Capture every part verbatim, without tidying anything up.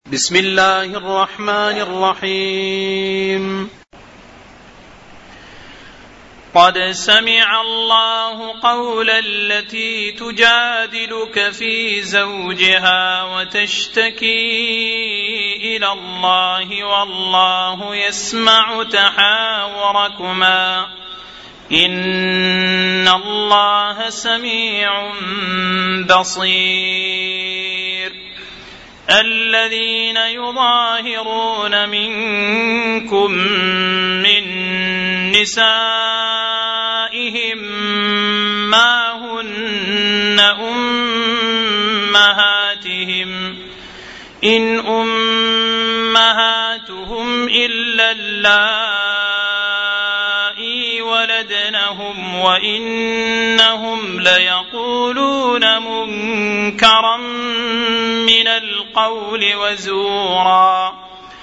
بسم الله الرحمن الرحيم. قد سمع الله قول التي تجادلك في زوجها وتشتكي إلى الله والله يسمع تحاوركما إن الله سميع بصير. الذين يظاهرون منكم من نسائهم ما هن أمهاتهم إن أمهاتهم إلا اللائي ولدنهم وإنهم ليقولون منكرا من القول وزورا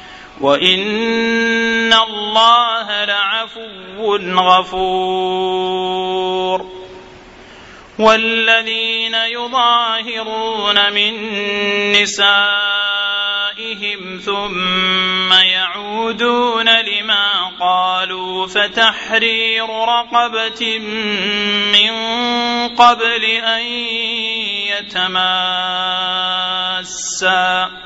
وإن الله لعفو غفور. والذين يظاهرون من نسائهم ثم يعودون لما قالوا فتحرير رقبة من قبل أن يتماسا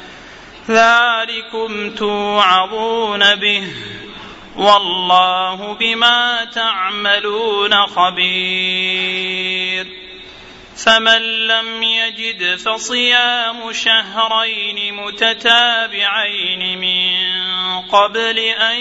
ذلكم توعظون به والله بما تعملون خبير. فمن لم يجد فصيام شهرين متتابعين من قبل أن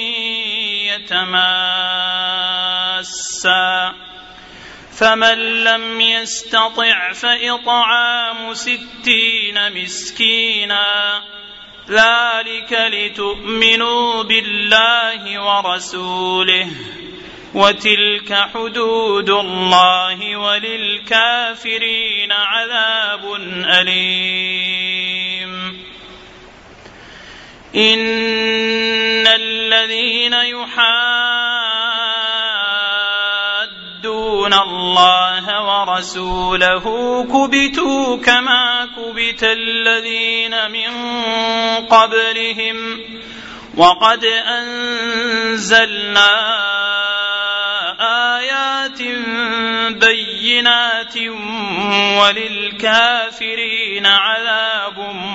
يتماسا فمن لم يستطع فإطعام ستين مسكينا ذلك لتؤمنوا بالله ورسوله وتلك حدود الله وللكافرين عذاب أليم. إن الذين يحادون الله ورسوله كبتوا كما كبت الذين من قبلهم وقد أنزلنا آيات بينات وللكافرين عذاب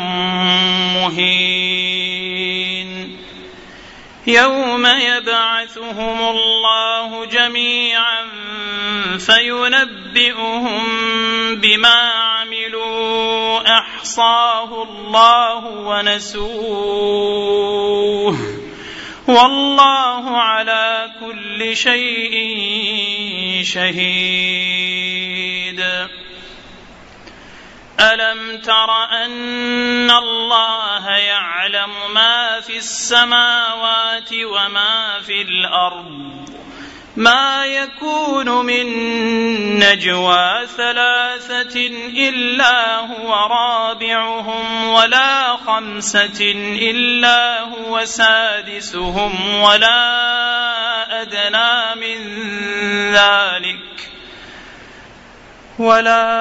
مهين. يوم يبعثهم الله جميعا فينبئهم بما عملوا أحصاه الله ونسوه والله على كل شيء شهيد. ألم تر أن الله يعلم ما في السماوات وما في الأرض ما يكون من نجوى ثلاثة إلا هو رابعهم ولا خمسة إلا هو سادسهم ولا أدنى من ذلك ولا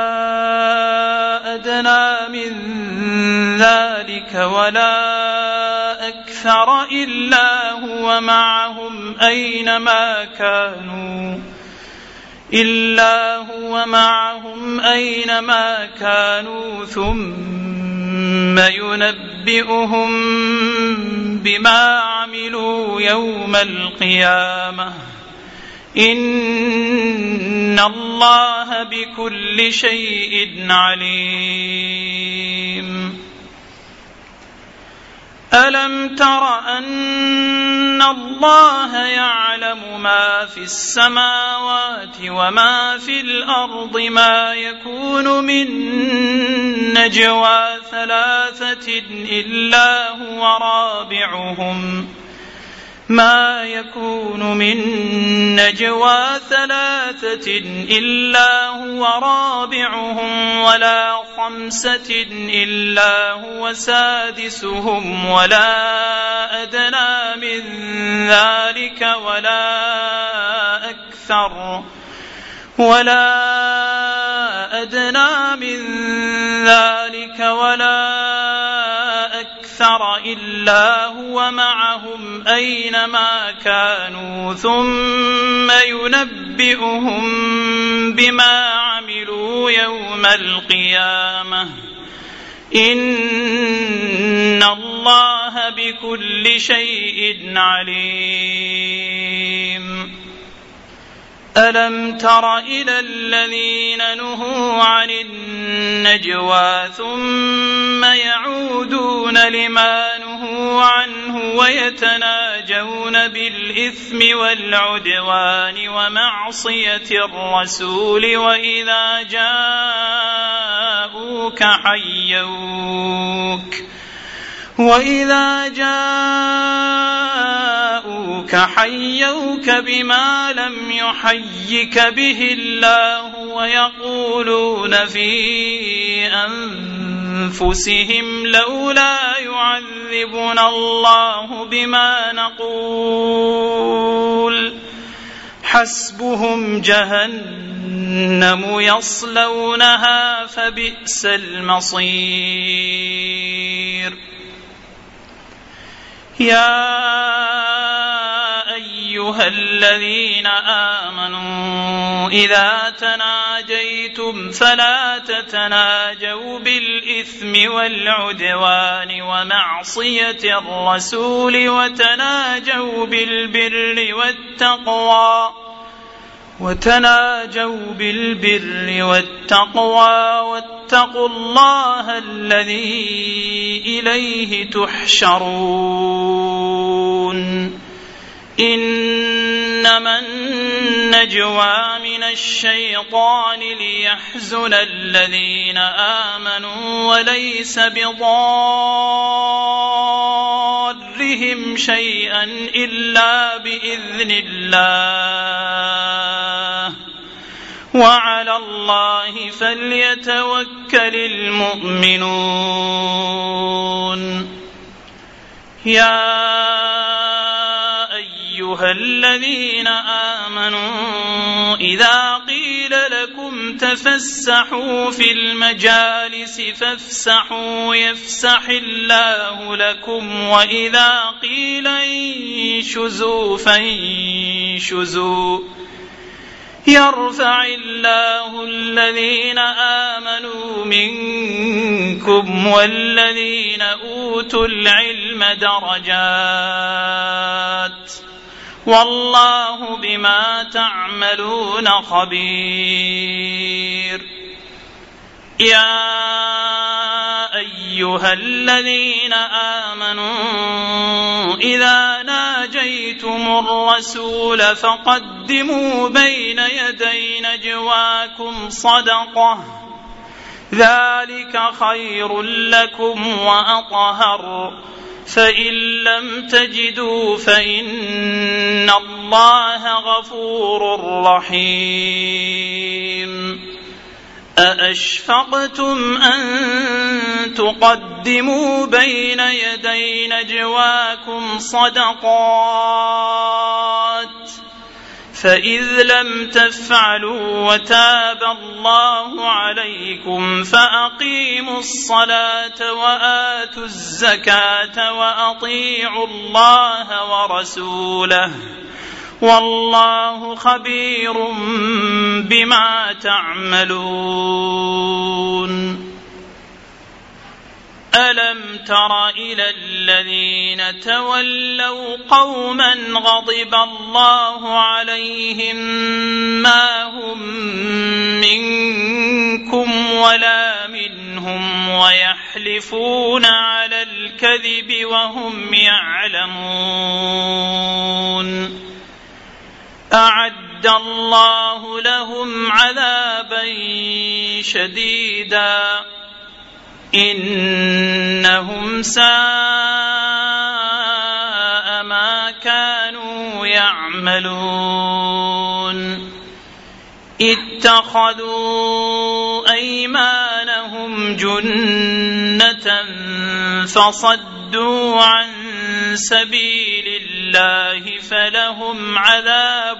أدنى من ذلك ولا أكثر إلا هو معهم أينما كانوا إلا هو معهم أينما كانوا ثم ينبئهم بما عملوا يوم القيامة إن الله بكل شيء عليم. ألم تر أن الله يعلم ما في السماوات وما في الأرض ما يكون من نجوى ثلاثة إلا هو رابعهم ما يكون من نجوى ثلاثة إلا هو رابعهم ولا خمسة إلا هو سادسهم ولا أدنى من ذلك ولا أكثر ولا أدنى من ذلك ولا أكثر إلا هو معهم أينما كانوا ثم ينبئهم بما عملوا يوم القيامة إن الله بكل شيء عليم. ألم تر إلى الذين نهوا عن النجوى ثم يعودون لما نهوا عنه ويتناجون بالإثم والعدوان ومعصية الرسول وإذا جاءوك حيوك وإذا جاءوك حيوك بما لم يحيك به الله ويقولون في أنفسهم لولا يعذبنا الله بما نقول حسبهم جهنم يصلونها فبئس المصير. يا أيها الذين آمنوا إذا تناجيتم فلا تتناجوا بالإثم والعدوان ومعصية الرسول وتناجوا بالبر والتقوى وتناجوا بالبر والتقوى واتقوا الله الذي إليه تحشرون. إنما النجوى من الشيطان ليحزن الذين آمنوا وليس بضارهم شيئا إلا بإذن الله وعلى الله فليتوكل المؤمنون. يا أيها الذين آمنوا إذا قيل لكم تفسحوا في المجالس فافسحوا يفسح الله لكم وإذا قيل انشزوا فانشزوا يرفع الله الذين آمنوا منكم والذين أوتوا العلم درجات والله بما تعملون خبير. يا أيها الذين آمنوا إذا ناجيتم الرسول فقدموا بين يدي نجواكم صدقة ذلك خير لكم وأطهر فإن لم تجدوا فإن الله غفور رحيم. أأشفقتم أن تقدموا بين يدي نجواكم صدقات فإذ لم تفعلوا وتاب الله عليكم فأقيموا الصلاة وآتوا الزكاة وأطيعوا الله ورسوله والله خبير بما تعملون. ألم تر إلى الذين تولوا قوما غضب الله عليهم ما هم منكم ولا منهم ويحلفون على الكذب وهم يعلمون أعد الله لهم عذابا شديدا إنهم ساء ما كانوا يعملون. اتخذوا أيمانهم جنة فصدوا عن سبيل الله فلهم عذاب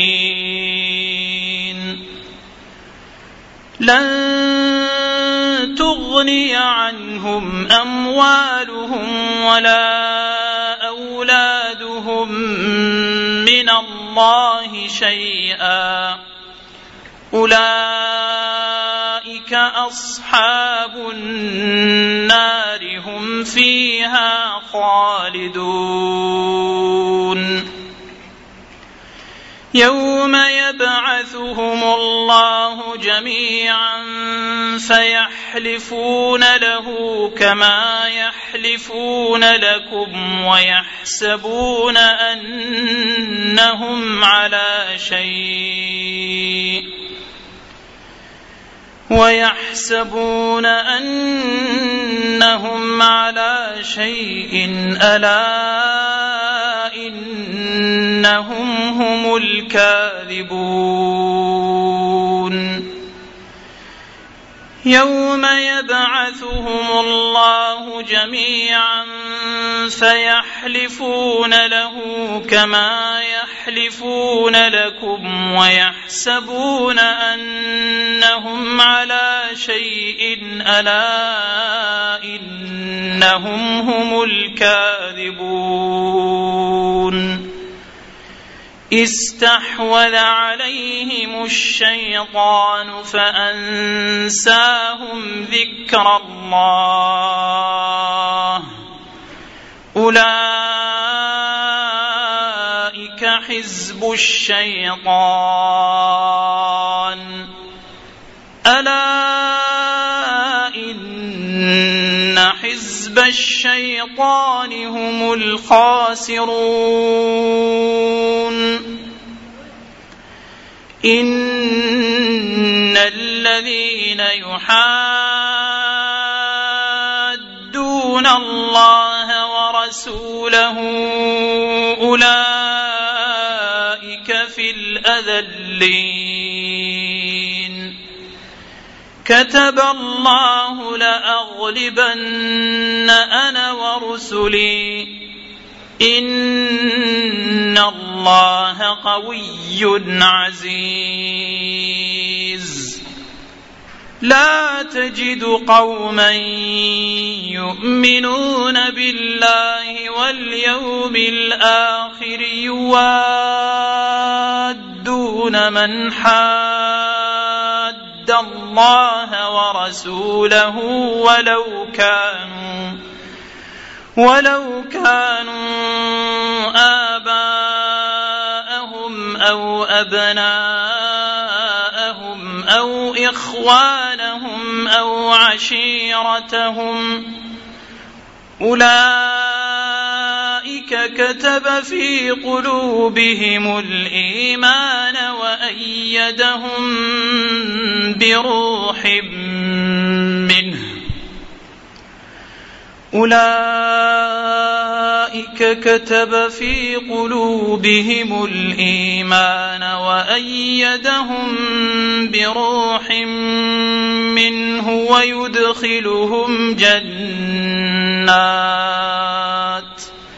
مهين. لن تغني عنهم أموالهم ولا أولادهم من الله شيئا أولئك أصحاب النار هم فيها خالدون يوم يبعثهم الله جميعا فيحلفون له كما يحلفون لكم ويحسبون أنهم على شيء ويحسبون أنهم على شيء ألا إنهم هم الكاذبون يوم يبعثهم الله جميعا فيحلفون له كما يحلفون لكم ويحسبون أنهم على شيء ألا إنهم هم الكاذبون استحوذ عليهم الشيطان فأنساهم ذكر الله أولئك حزب الشيطان ألا إن حزب الشيطان هم الخاسرون إن الذين يحادون الله ورسوله أولئك في الأذلين كتب الله لأغلبن أنا ورسلي إن الله قوي عزيز لا تجد قوما يؤمنون بالله واليوم الآخر يوادون من حاد الله ورسوله ولو كانوا ولو كانوا آباءهم أو أبناءهم أو إخوانهم أو عشيرتهم أولئك كتب في قلوبهم الإيمان وأيدهم بروح منه أولئك كتب في قلوبهم الإيمان وأيدهم بروح منه ويدخلهم جنات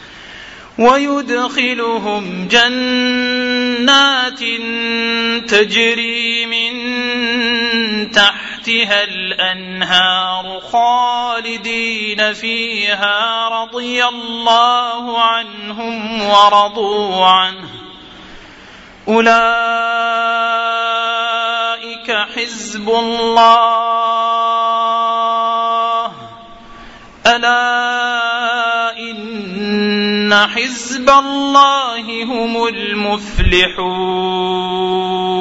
ويدخلهم جنات تجري من تحتها الأنهار خالدين فيها رضي الله عنهم ورضوا عنه أولئك حزب الله ألا إن حزب الله هم المفلحون